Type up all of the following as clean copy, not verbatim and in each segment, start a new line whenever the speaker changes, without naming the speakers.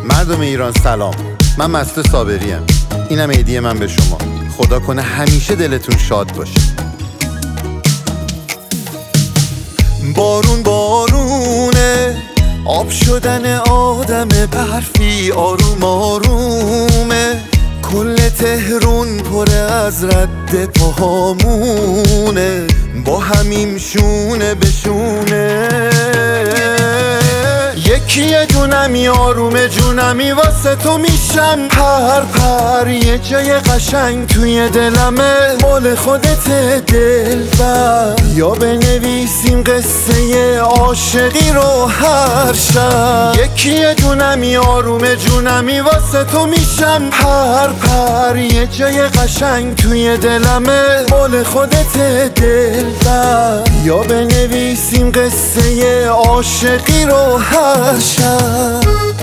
مردم ایران سلام، من مسعود صابریم. اینم هدیه من به شما. خدا کنه همیشه دلتون شاد باشه. بارون بارونه، آب شدن آدم برفی آروم آرومه. کل تهرون پر از رد پاهامونه، با همیم شونه به شونه. یکی دونمی آروم جونمی واسه تو میشم پر پر. یه جای قشنگ توی دلمه مال خودت دلبر. یا بنویسیم قصه عاشقی رو هر شب. یکی دونمی آروم جونمی واسه تو میشم پر پر. یه جای قشنگ توی دلمه مال خودت دلبر. یا بنویسیم قصه عاشقی رو هر شب.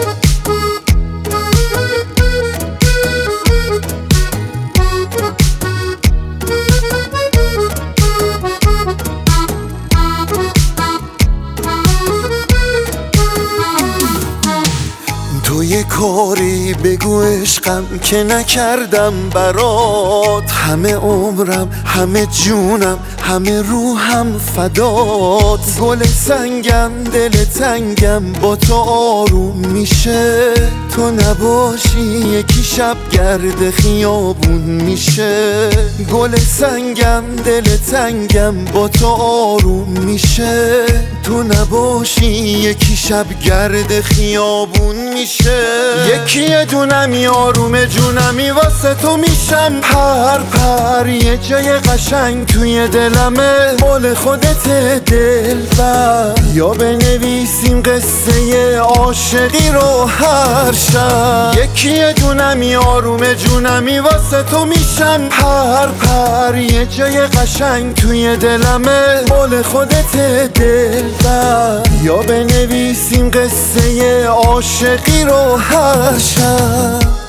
تو یه کاری بگو عشقم که نکردم برات. همه عمرم، همه جونم، همه روحم فدات. گل سنگم، دل تنگم با تو آروم میشه. تو نباشی یکی شب گرد خیابون میشه. گل سنگم، دل تنگم با تو آروم میشه. تو نباشی یکی شب گرد خیابون میشه. یکی دونمی آروم جونمی واسه تو میشم پر پر. یه جای قشنگ توی دلمه مال خودت دلبر. یا بنویسیم قصه عاشقی رو هر شب. یکی دونمی آروم جونمی واسه تو میشم پر پر. یه جای قشنگ توی دلمه مال خودت دلبر. یا بنویسیم قصه عاشقی رو هر شب.